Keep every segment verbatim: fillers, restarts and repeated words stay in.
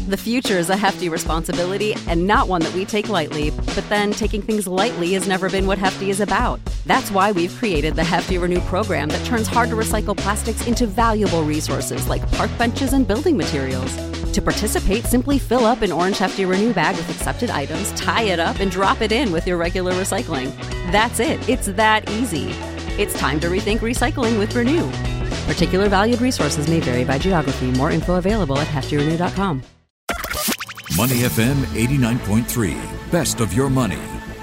The future is a hefty responsibility and not one that we take lightly. But then taking things lightly has never been what Hefty is about. That's why we've created the Hefty Renew program that turns hard-to-recycle plastics into valuable resources like park benches and building materials. To participate, simply fill up an orange Hefty Renew bag with accepted items, tie it up, and drop it in with your regular recycling. That's it. It's that easy. It's time to rethink recycling with Renew. Particular valued resources may vary by geography. More info available at hefty renew dot com. Money F M eighty-nine point three. Best of your money.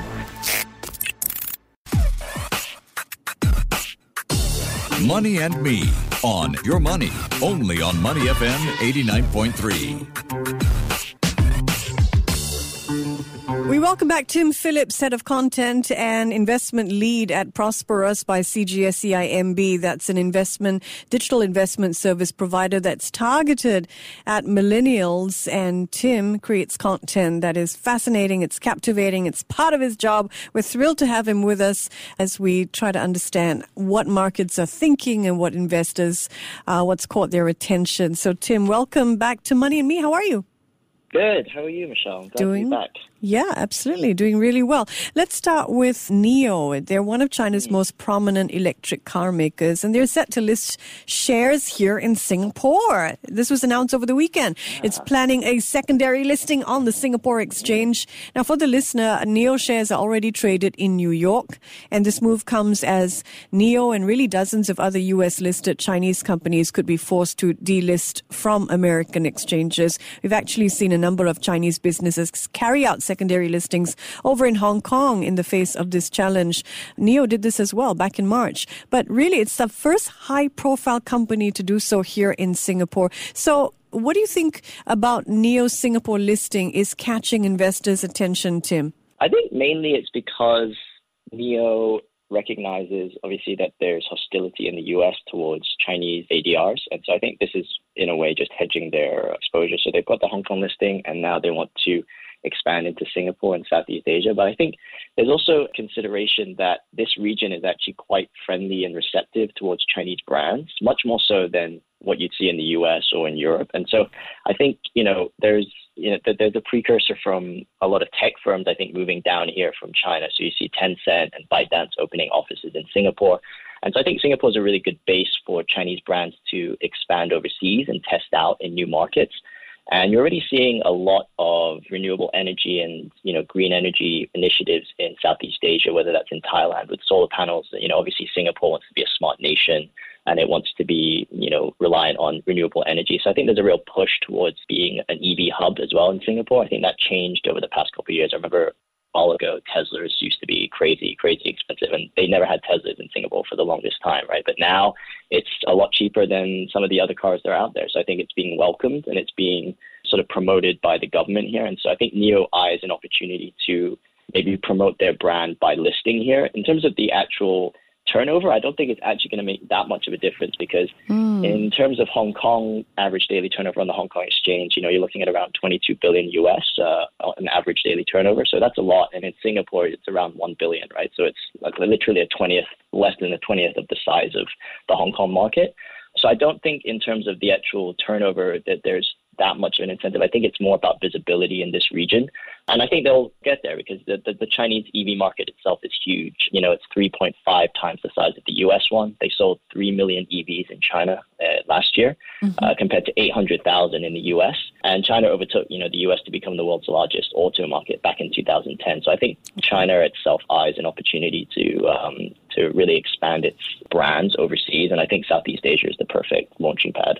Money and Me on Your Money. Only on Money F M eighty-nine point three. We welcome back Tim Phillips, Head of Content and Investment Lead at Prosperous by C G S C I M B. That's an investment, digital investment service provider that's targeted at millennials. And Tim creates content that is fascinating. It's captivating. It's part of his job. We're thrilled to have him with us as we try to understand what markets are thinking and what investors, uh, what's caught their attention. So Tim, welcome back to Money and Me. How are you? Good. How are you, Michelle? I'm glad Doing, to be back. Yeah, absolutely. Doing really well. Let's start with NIO. They're one of China's mm. most prominent electric car makers, and they're set to list shares here in Singapore. This was announced over the weekend. Yeah. It's planning a secondary listing on the Singapore Exchange. Now, for the listener, NIO shares are already traded in New York, and this move comes as NIO and really dozens of other U S-listed Chinese companies could be forced to delist from American exchanges. We've actually seen a number of Chinese businesses carry out secondary listings over in Hong Kong in the face of this challenge. NIO did this as well back in March. But really, it's the first high-profile company to do so here in Singapore. So what do you think about NIO's Singapore listing is catching investors' attention, Tim? I think mainly it's because NIO recognizes, obviously, that there's hostility in the U S towards Chinese A D Rs. And so I think this is, in a way, just hedging their exposure. So they've got the Hong Kong listing, and now they want to expand into Singapore and Southeast Asia. But I think there's also consideration that this region is actually quite friendly and receptive towards Chinese brands, much more so than what you'd see in the U S or in Europe. And so I think, you know, there's, you know, there's a precursor from a lot of tech firms, I think, moving down here from China. So you see Tencent and ByteDance opening offices in Singapore. And so I think Singapore is a really good base for Chinese brands to expand overseas and test out in new markets. And you're already seeing a lot of renewable energy and, you know, green energy initiatives in Southeast Asia, whether that's in Thailand with solar panels. You know, obviously Singapore wants to be a smart nation, and it wants to be, you know, reliant on renewable energy. So I think there's a real push towards being an E V hub as well in Singapore. I think that changed over the past couple of years. I remember a while ago, Teslas used to be crazy, crazy expensive, and they never had Teslas in Singapore for the longest time, right? But now it's a lot cheaper than some of the other cars that are out there. So I think it's being welcomed and it's being sort of promoted by the government here. And so I think NIO eyes an opportunity to maybe promote their brand by listing here. In terms of the actual turnover, I don't think it's actually going to make that much of a difference because mm. in terms of Hong Kong, average daily turnover on the Hong Kong exchange, you know, you're looking at around twenty-two billion U S, uh, an average daily turnover. So that's a lot. And in Singapore, it's around one billion, right? So it's like literally a twentieth, less than a twentieth of the size of the Hong Kong market. So I don't think in terms of the actual turnover that there's that much of an incentive. I think it's more about visibility in this region. And I think they'll get there because the, the, the Chinese E V market itself is huge. You know, it's three point five times the size of the U S one. They sold three million E Vs in China uh, last year mm-hmm. uh, compared to eight hundred thousand in the U S. And China overtook, you know, the U S to become the world's largest auto market back in two thousand ten. So I think China itself eyes an opportunity to um, to really expand its brands overseas. And I think Southeast Asia is the perfect launching pad.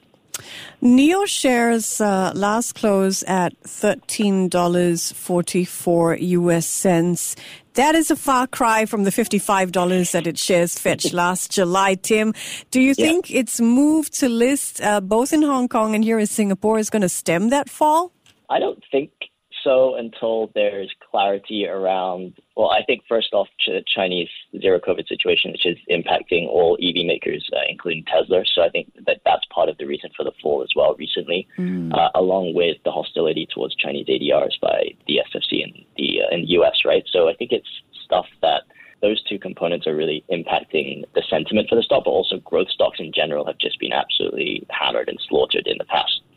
NIO shares uh, last close at thirteen dollars and forty-four U S cents. That is a far cry from the fifty-five dollars that its shares fetched last July. Tim, do you yeah. think its move to list uh, both in Hong Kong and here in Singapore is going to stem that fall? I don't think so until there's clarity around, well, I think first off, the Chinese zero COVID situation, which is impacting all E V makers, uh, including Tesla. So I think that that's part of the reason for the fall as well recently, mm. uh, along with the hostility towards Chinese A D Rs by the S F C in the, uh, in the U S, right? So I think it's stuff that those two components are really impacting the sentiment for the stock, but also growth stocks in general have just been absolutely hammered and slaughtered in the past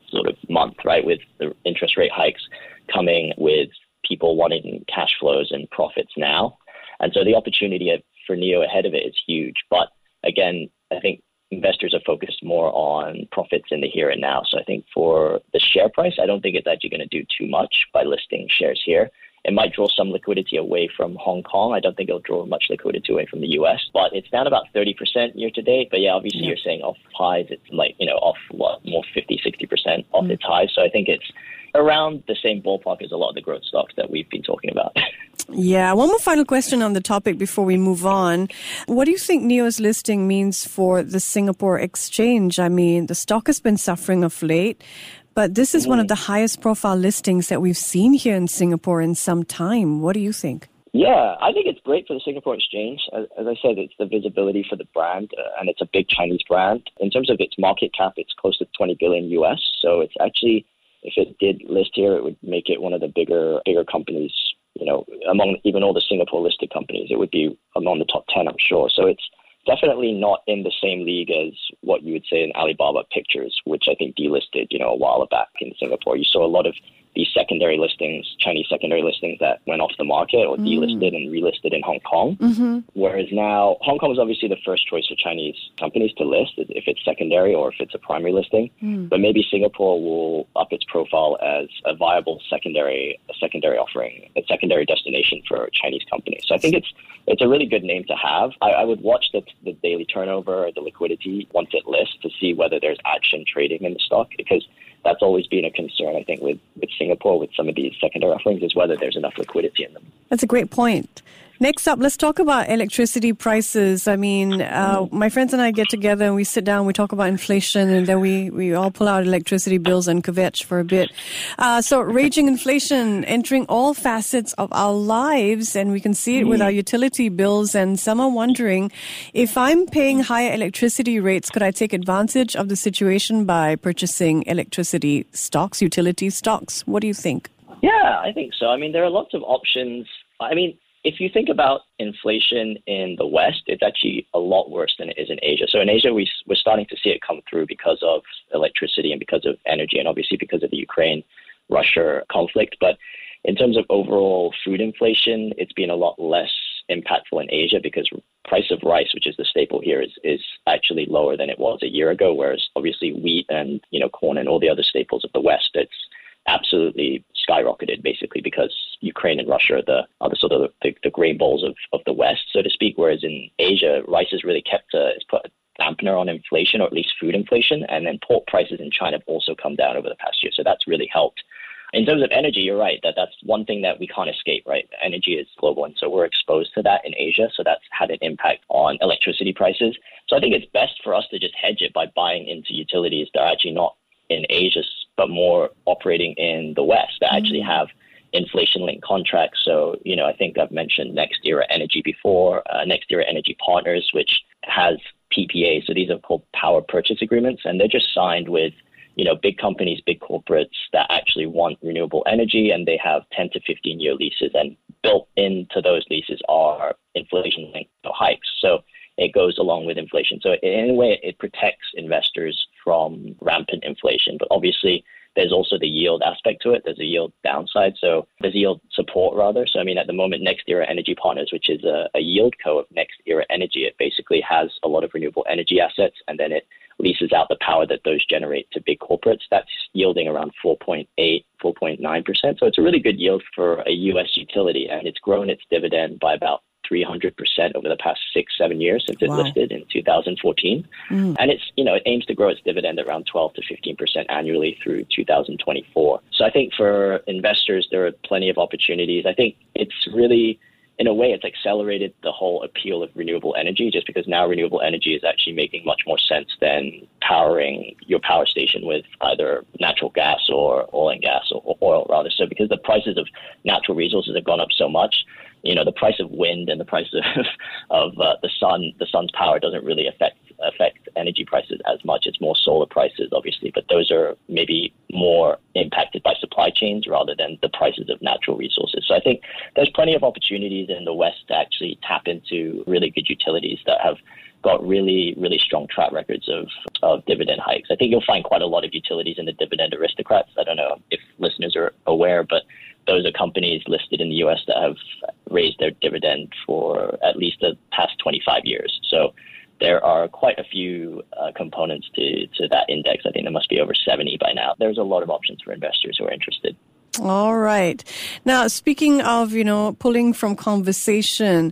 sort of month, right, with the interest rate hikes coming with people wanting cash flows and profits now. And so the opportunity for N E O ahead of it is huge. But again, I think investors are focused more on profits in the here and now. So I think for the share price, I don't think it's actually going to do too much by listing shares here. It might draw some liquidity away from Hong Kong. I don't think it'll draw much liquidity away from the U S, but it's down about thirty percent year to date. But yeah, obviously yeah. you're saying off highs, it's like, you know, off what, more fifty, sixty percent off mm. its highs. So I think it's around the same ballpark as a lot of the growth stocks that we've been talking about. Yeah. One more final question on the topic before we move on. What do you think N E O's listing means for the Singapore exchange? I mean, the stock has been suffering of late, but this is mm. one of the highest profile listings that we've seen here in Singapore in some time. What do you think? Yeah, I think it's great for the Singapore exchange. As, as I said, it's the visibility for the brand, uh, and it's a big Chinese brand. In terms of its market cap, it's close to twenty billion U S. So it's actually, if it did list here, it would make it one of the bigger bigger companies, you know, among even all the Singapore listed companies. It would be among the top ten, I'm sure. So it's definitely not in the same league as what you would say in Alibaba Pictures, which I think delisted, you know, a while back in Singapore. You saw a lot of these secondary listings, Chinese secondary listings that went off the market or mm. delisted and relisted in Hong Kong. Mm-hmm. Whereas now, Hong Kong is obviously the first choice for Chinese companies to list if it's secondary or if it's a primary listing. Mm. But maybe Singapore will up its profile as a viable secondary, a secondary offering, a secondary destination for Chinese companies. So I think it's it's a really good name to have. I, I would watch the, the daily turnover, the liquidity once it lists to see whether there's action trading in the stock, because that's always been a concern, I think, with, with Singapore, with some of these secondary offerings, is whether there's enough liquidity in them. That's a great point. Next up, let's talk about electricity prices. I mean, uh, my friends and I get together and we sit down, we talk about inflation, and then we, we all pull out electricity bills and kvetch for a bit. Uh, so raging inflation entering all facets of our lives, and we can see it with our utility bills. And some are wondering, if I'm paying higher electricity rates, could I take advantage of the situation by purchasing electricity stocks, utility stocks? What do you think? Yeah, I think so. I mean, there are lots of options. I mean, if you think about inflation in the West, it's actually a lot worse than it is in Asia. So in Asia, we, we're starting to see it come through because of electricity and because of energy, and obviously because of the Ukraine-Russia conflict. But in terms of overall food inflation, it's been a lot less impactful in Asia because price of rice, which is the staple here, is, is actually lower than it was a year ago, whereas obviously wheat and, you know, corn and all the other staples of the West, it's absolutely skyrocketed, basically, because Ukraine and Russia are the, are the sort of the, the grain bowls of, of the West, so to speak, whereas in Asia, rice has really kept a, it's put a dampener on inflation, or at least food inflation, and then pork prices in China have also come down over the past year, so that's really helped. In terms of energy, you're right, that that's one thing that we can't escape, right? Energy is global, and so we're exposed to that in Asia, so that's had an impact on electricity prices. So I think it's best for us to just hedge it by buying into utilities that are actually not in Asia, but more operating in the West, that mm-hmm. actually have inflation-linked contracts. So, you know, I think I've mentioned Next Era Energy before, uh, Next Era Energy Partners, which has P P As. So these are called power purchase agreements, and they're just signed with, you know, big companies, big corporates that actually want renewable energy, and they have ten to fifteen year leases, and built into those leases are inflation-linked hikes. So it goes along with inflation. So in a way, it protects investors from rampant inflation. But obviously, there's also the yield aspect to it. There's a yield downside. So there's yield support, rather. So, I mean, at the moment, Next Era Energy Partners, which is a, a yield co of Next Era Energy, it basically has a lot of renewable energy assets, and then it leases out the power that those generate to big corporates. That's yielding around four point eight, four point nine percent. So it's a really good yield for a U S utility, and it's grown its dividend by about three hundred percent over the past six, seven years since it wow. listed in two thousand fourteen. Mm. And it's, you know, it aims to grow its dividend around twelve to fifteen percent annually through two thousand twenty-four. So I think for investors, there are plenty of opportunities. I think it's really, in a way, it's accelerated the whole appeal of renewable energy, just because now renewable energy is actually making much more sense than powering your power station with either natural gas or oil and gas, or oil rather. So because the prices of natural resources have gone up so much, you know, the price of wind and the price of, of uh, the sun, the sun's power doesn't really affect affect energy prices as much. It's more solar prices, obviously, but those are maybe more impacted by supply chains rather than the prices of natural resources. So I think there's plenty of opportunities in the West to actually tap into really good utilities that have got really, really strong track records of, of dividend hikes. I think you'll find quite a lot of utilities in the dividend aristocrats. I don't know if listeners are aware, but those are companies listed in the U S that have raised their dividend for at least the past twenty-five years. So there are quite a few uh, components to, to that index. I think there must be over seventy by now. There's a lot of options for investors who are interested. All right. Now, speaking of, you know, pulling from conversation,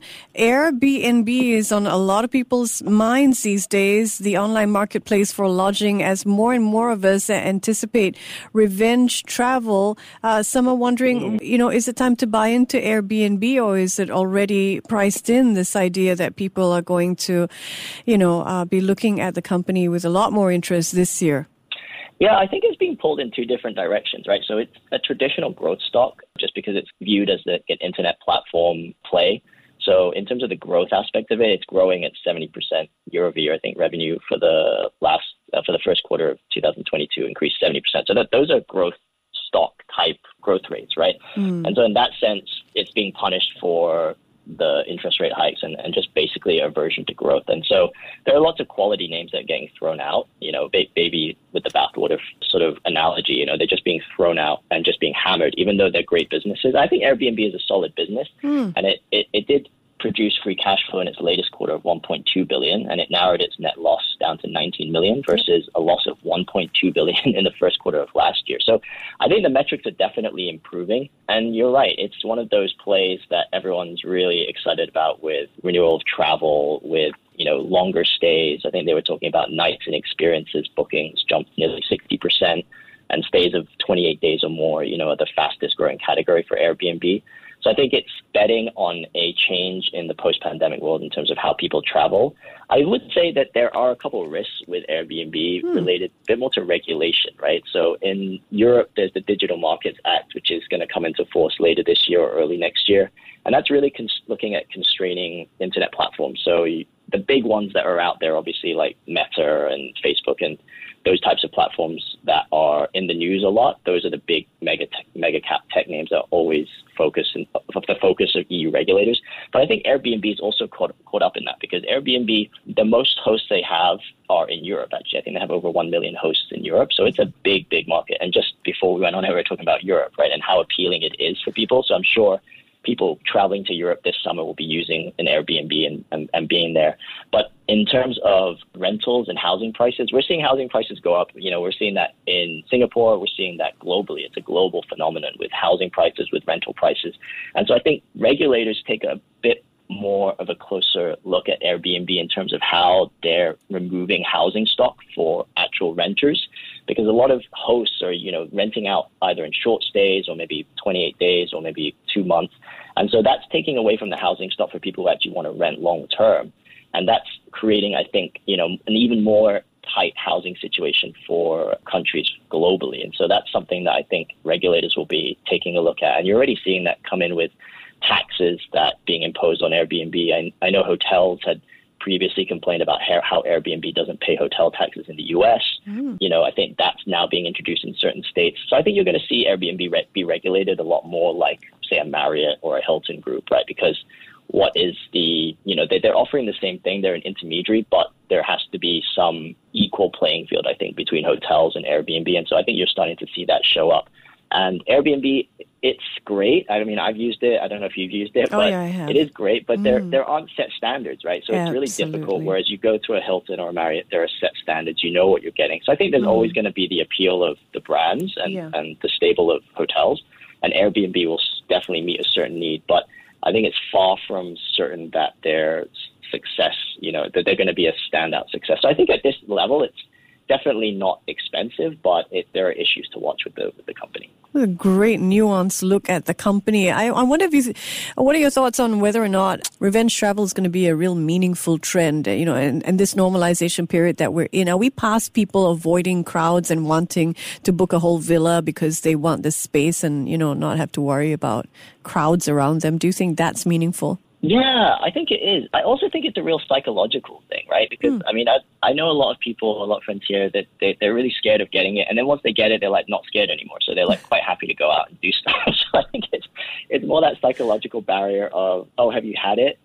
Airbnb is on a lot of people's minds these days, the online marketplace for lodging, as more and more of us anticipate revenge travel. Uh, some are wondering, you know, is it time to buy into Airbnb, or is it already priced in, this idea that people are going to, you know, uh, be looking at the company with a lot more interest this year? Yeah, I think it's being pulled in two different directions, right? So it's a traditional growth stock just because it's viewed as the, an internet platform play. So in terms of the growth aspect of it, it's growing at seventy percent year over year. I think revenue for the last uh, for the first quarter of two thousand twenty-two increased seventy percent. So that those are growth stock type growth rates, right? Mm. And so in that sense, it's being punished for the interest rate hikes and, and just basically aversion to growth. And so there are lots of quality names that are getting thrown out, you know, ba- baby with the bathwater sort of analogy, you know, they're just being thrown out and just being hammered, even though they're great businesses. I think Airbnb is a solid business mm. and it, it, it did produce free cash flow in its latest quarter of one point two billion dollars, and it narrowed its net loss down to nineteen million dollars versus a loss of one point two billion dollars in the first quarter of last year. So I think the metrics are definitely improving. And you're right, it's one of those plays that everyone's really excited about, with renewal of travel, with, you know, longer stays. I think they were talking about nights and experiences bookings jumped nearly sixty percent, and stays of twenty-eight days or more, you know, are the fastest growing category for Airbnb. So I think it's betting on a change in the post-pandemic world in terms of how people travel. I would say that there are a couple of risks with Airbnb hmm. related a bit more to regulation, right? So in Europe, there's the Digital Markets Act, which is going to come into force later this year or early next year. And that's really cons- looking at constraining internet platforms. So you, the big ones that are out there, obviously, like Meta and Facebook and those types of platforms that are in the news a lot, those are the big mega tech, mega cap tech names that are always focus in, the focus of E U regulators. But I think Airbnb is also caught, caught up in that, because Airbnb, the most hosts they have are in Europe, actually. I think they have over one million hosts in Europe. So it's a big, big market. And just before we went on, we were talking about Europe, right, and how appealing it is for people. So I'm sure people traveling to Europe this summer will be using an Airbnb and, and, and being there. But in terms of rentals and housing prices, we're seeing housing prices go up. You know, we're seeing that in Singapore. We're seeing that globally. It's a global phenomenon with housing prices, with rental prices. And so I think regulators take a bit more of a closer look at Airbnb in terms of how they're removing housing stock for actual renters, because a lot of hosts are, you know, renting out either in short stays or maybe twenty-eight days or maybe two months. And so that's taking away from the housing stock for people who actually want to rent long term. And that's creating, I think, you know, an even more tight housing situation for countries globally. And so that's something that I think regulators will be taking a look at. And you're already seeing that come in with taxes that being imposed on Airbnb. I, I know hotels had previously complained about how Airbnb doesn't pay hotel taxes in the U S. Mm. You know, I think that's now being introduced in certain states. So I think you're going to see Airbnb re- be regulated a lot more like, say, a Marriott or a Hilton group, right? Because what is the, you know, they, they're offering the same thing. They're an intermediary, but there has to be some equal playing field, I think, between hotels and Airbnb. And so I think you're starting to see that show up. And Airbnb, it's great. I mean, I've used it. I don't know if you've used it, oh, but yeah, it is great. But mm. there there aren't set standards, right? So it's really Absolutely. difficult. Whereas you go to a Hilton or a Marriott, there are set standards. You know what you're getting. So I think there's mm. always going to be the appeal of the brands and, yeah. and the stable of hotels. And Airbnb will definitely meet a certain need. But I think it's far from certain that their success, you know, that they're going to be a standout success. So I think at this level, it's definitely not expensive, but it, there are issues to watch with the with the company. A great nuanced look at the company. I, I wonder if you, what are your thoughts on whether or not revenge travel is going to be a real meaningful trend, you know, and, and this normalization period that we're in? Are we past people avoiding crowds and wanting to book a whole villa because they want the space and, you know, not have to worry about crowds around them? Do you think that's meaningful? Yeah, I think it is. I also think it's a real psychological thing, right? Because, mm. I mean, I I know a lot of people, a lot of friends here, that they, they're really scared of getting it. And then once they get it, they're, like, not scared anymore. So they're, like, quite happy to go out and do stuff. So I think it's it's more that psychological barrier of, oh, have you had it?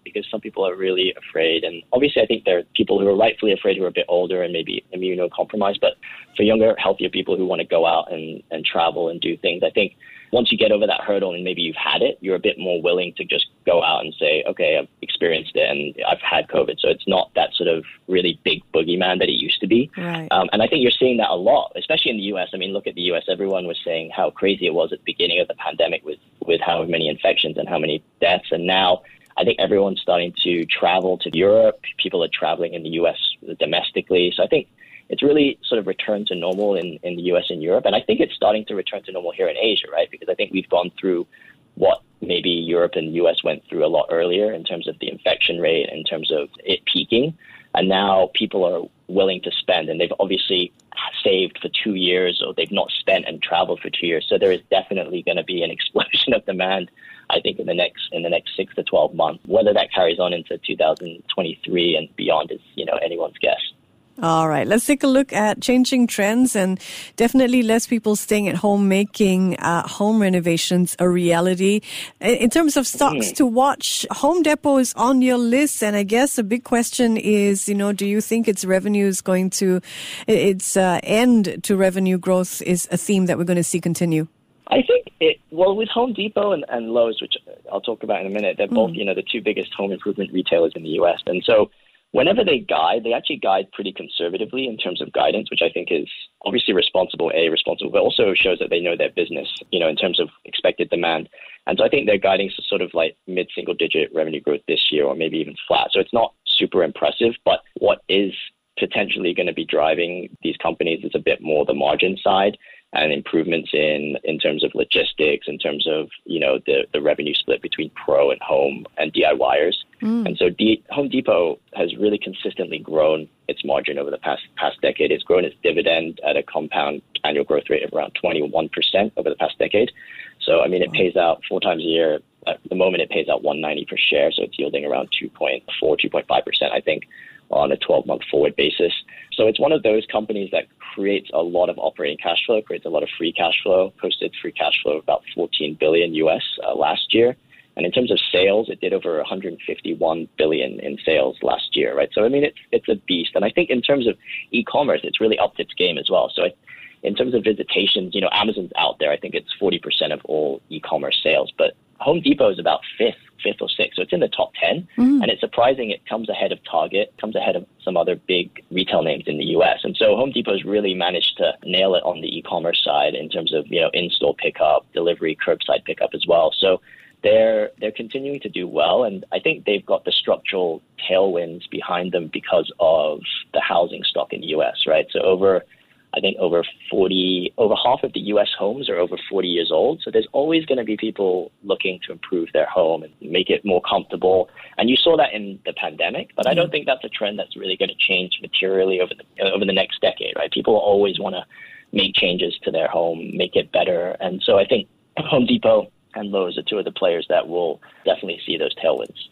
because some people are really afraid. And obviously, I think there are people who are rightfully afraid who are a bit older and maybe immunocompromised. But for younger, healthier people who want to go out and, and travel and do things, I think once you get over that hurdle and maybe you've had it, you're a bit more willing to just go out and say, okay, I've experienced it and I've had COVID. So it's not that sort of really big boogeyman that it used to be. Right. Um, and I think you're seeing that a lot, especially in the U S. I mean, look at the U S. Everyone was saying how crazy it was at the beginning of the pandemic with, with how many infections and how many deaths. And now I think everyone's starting to travel to Europe. People are traveling in the U S domestically. So I think it's really sort of returned to normal in, in the U S and Europe. And I think it's starting to return to normal here in Asia, right? Because I think we've gone through what maybe Europe and the U S went through a lot earlier in terms of the infection rate, in terms of it peaking. And now people are willing to spend, and they've obviously saved for two years or they've not spent and traveled for two years. So there is definitely going to be an explosion of demand, I think, in the next in the next six to twelve months. Whether that carries on into two thousand twenty-three and beyond is, you know, anyone's guess. All right, let's take a look at changing trends, and definitely less people staying at home making uh, home renovations a reality. In terms of stocks mm. to watch, Home Depot is on your list, and I guess a big question is, you know, do you think its revenue is going to, its uh, end to revenue growth is a theme that we're going to see continue? I think it, well, with Home Depot and, and Lowe's, which I'll talk about in a minute, they're both, mm. you know, the two biggest home improvement retailers in the U S. And so whenever they guide, they actually guide pretty conservatively in terms of guidance, which I think is obviously responsible, A, responsible, but also shows that they know their business, you know, in terms of expected demand. And so I think they're guiding to sort of like mid-single digit revenue growth this year or maybe even flat. So it's not super impressive, but what is potentially going to be driving these companies is a bit more the margin side and improvements in, in terms of logistics, in terms of, you know, the, the revenue split between pro and home and DIYers. Mm. And so D- Home Depot has really consistently grown its margin over the past past decade. It's grown its dividend at a compound annual growth rate of around twenty-one percent over the past decade. So, I mean, it pays out four times a year. At the moment, it pays out one dollar ninety per share. So it's yielding around two point four, two point five percent, I think, on a twelve-month forward basis. So it's one of those companies that creates a lot of operating cash flow, creates a lot of free cash flow, posted free cash flow of about fourteen billion U S uh, last year. And in terms of sales, it did over one hundred fifty-one billion in sales last year, right? So, I mean, it's, it's a beast. And I think in terms of e-commerce, it's really upped its game as well. So I, in terms of visitations, you know, Amazon's out there. I think it's forty percent of all e-commerce sales, but Home Depot is about fifth, fifth or sixth. So it's in the top ten. Mm. And it's surprising it comes ahead of Target, comes ahead of some other big retail names in the U S. And so Home Depot's really managed to nail it on the e-commerce side in terms of, you know, in-store pickup, delivery, curbside pickup as well. So they're they're continuing to do well. And I think they've got the structural tailwinds behind them because of the housing stock in the U S, right? So over I think over forty, over half of the U S homes are over forty years old. So there's always going to be people looking to improve their home and make it more comfortable. And you saw that in the pandemic, but I don't think that's a trend that's really going to change materially over the over the next decade, right? People always want to make changes to their home, make it better. And so I think Home Depot and Lowe's are two of the players that will definitely see those tailwinds.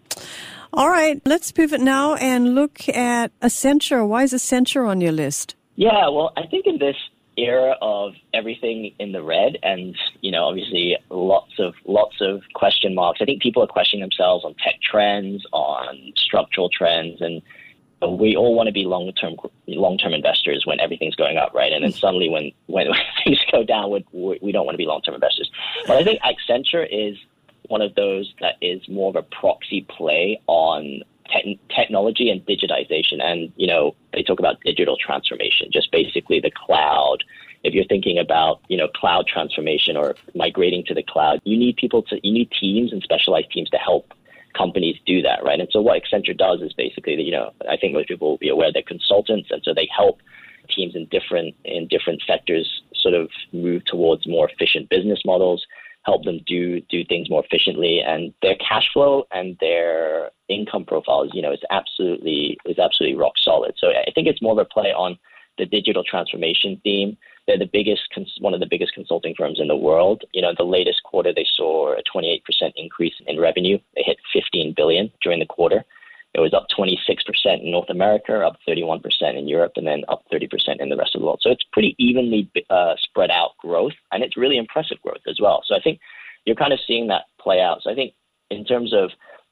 All right, let's pivot now and look at Accenture. Why is Accenture on your list? Yeah, well, I think in this era of everything in the red and, you know, obviously lots of lots of question marks, I think people are questioning themselves on tech trends, on structural trends, and we all want to be long-term long-term investors when everything's going up, right? And then suddenly when, when things go down, we, we don't want to be long-term investors. But I think Accenture is one of those that is more of a proxy play on te- technology and digitization. And, you know, they talk about digital transformation, just basically the cloud. If you're thinking about, you know, cloud transformation or migrating to the cloud, you need people to, you need teams and specialized teams to help companies do that, right? And so what Accenture does is basically, you know, I think most people will be aware they're consultants, and so they help teams in different in different sectors sort of move towards more efficient business models, help them do do things more efficiently, and their cash flow and their income profiles, you know, is absolutely is absolutely rock solid. So I think it's more of a play on the digital transformation theme. They're the biggest, one of the biggest consulting firms in the world. You know, the latest quarter, they saw a twenty-eight percent increase in revenue. They hit fifteen billion dollars during the quarter. It was up twenty-six percent in North America, up thirty-one percent in Europe, and then up thirty percent in the rest of the world. So it's pretty evenly uh, spread out growth, and it's really impressive growth as well. So I think you're kind of seeing that play out. So I think in terms of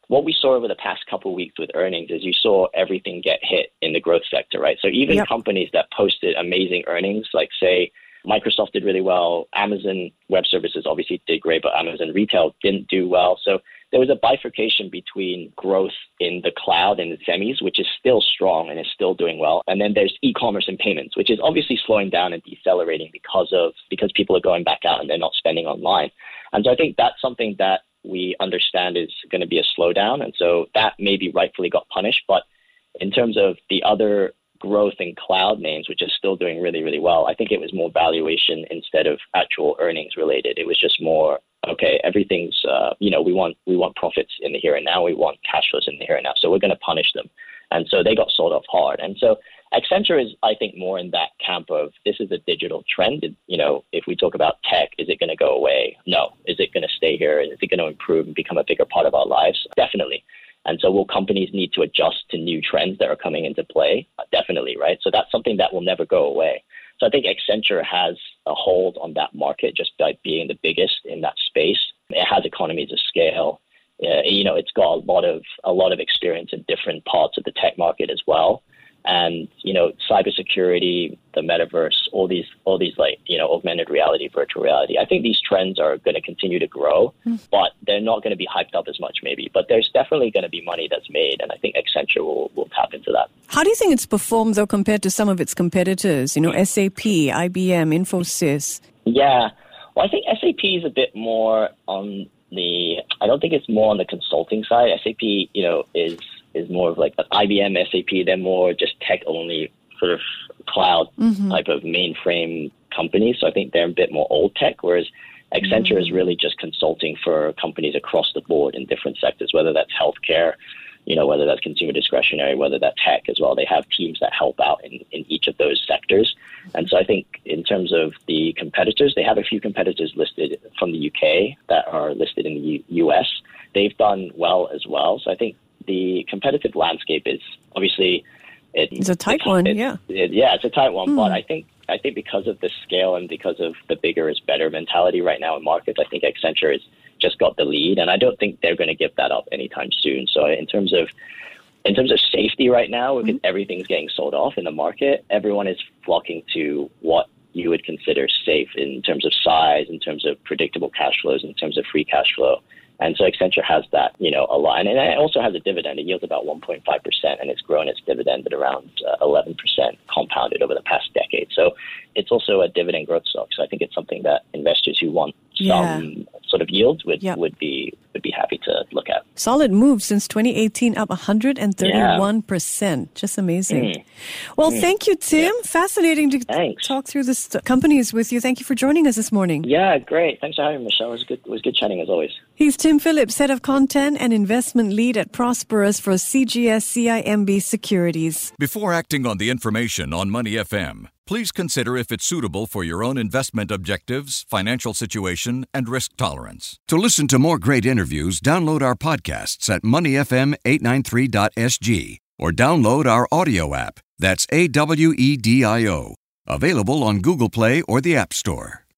what we saw over the past couple of weeks with earnings is you saw everything get hit in the growth sector, right? So even yep. companies that posted amazing earnings, like say Microsoft did really well, Amazon Web Services obviously did great, but Amazon Retail didn't do well. So there was a bifurcation between growth in the cloud and the semis, which is still strong and is still doing well. And then there's e-commerce and payments, which is obviously slowing down and decelerating because of because people are going back out and they're not spending online. And so I think that's something that we understand is going to be a slowdown. And so that maybe rightfully got punished. But in terms of the other growth in cloud names, which is still doing really, really well, I think it was more valuation instead of actual earnings related. It was just more, okay, everything's, uh, you know, we want we want profits in the here and now. We want cash flows in the here and now. So we're going to punish them. And so they got sold off hard. And so Accenture is, I think, more in that camp of this is a digital trend. You know, if we talk about tech, is it going to go away? No. Is it going to stay here? Is it going to improve and become a bigger part of our lives? Definitely. And so will companies need to adjust to new trends that are coming into play? Definitely, right? So that's something that will never go away. So I think Accenture has a hold on that market just by being the biggest in that space. It has economies of scale. Uh, you know, it's got a lot of a lot of experience in different parts of the tech market as well. And, you know, cybersecurity, the metaverse, all these, all these like, you know, augmented reality, virtual reality. I think these trends are going to continue to grow, mm. but they're not going to be hyped up as much maybe. But there's definitely going to be money that's made, and I think Accenture will, will tap into that. How do you think it's performed, though, compared to some of its competitors, you know, S A P, I B M, Infosys? Yeah. Well, I think S A P is a bit more on the, I don't think it's more on the consulting side. S A P, you know, is... is more of like I B M, S A P, they're more just tech-only sort of cloud mm-hmm. type of mainframe companies. So I think they're a bit more old tech, whereas Accenture mm-hmm. is really just consulting for companies across the board in different sectors, whether that's healthcare, you know, whether that's consumer discretionary, whether that's tech as well. They have teams that help out in, in each of those sectors. And so I think in terms of the competitors, they have a few competitors listed from the U K that are listed in the U- U.S. They've done well as well. So I think the competitive landscape is obviously it, it's a tight one, it, yeah. It, yeah, it's a tight one. Mm. But I think I think because of the scale and because of the bigger is better mentality right now in markets, I think Accenture has just got the lead, and I don't think they're going to give that up anytime soon. So in terms of in terms of safety right now, because mm. everything's getting sold off in the market, everyone is flocking to what you would consider safe in terms of size, in terms of predictable cash flows, in terms of free cash flow. And so Accenture has that, you know, a line. And it also has a dividend. It yields about one point five percent, and it's grown its dividend at around uh, eleven percent compounded over the past decade. So it's also a dividend growth stock. So I think it's something that investors who want some yeah. sort of yields would, yep. would be would be happy to look at. Solid move since twenty eighteen, up one hundred thirty-one percent. Yeah. Just amazing. Mm. Well, mm. thank you, Tim. Yeah. Fascinating to Thanks. talk through the st- companies with you. Thank you for joining us this morning. Yeah, great. Thanks for having me, Michelle. It was good, it was good chatting as always. He's Tim Phillips, Head of Content and Investment Lead at Prosperous for C G S C I M B Securities. Before acting on the information on Money F M, please consider if it's suitable for your own investment objectives, financial situation, and risk tolerance. To listen to more great interviews, download our podcasts at money f m eight ninety-three dot s g or download our audio app. That's A W E D I O. Available on Google Play or the App Store.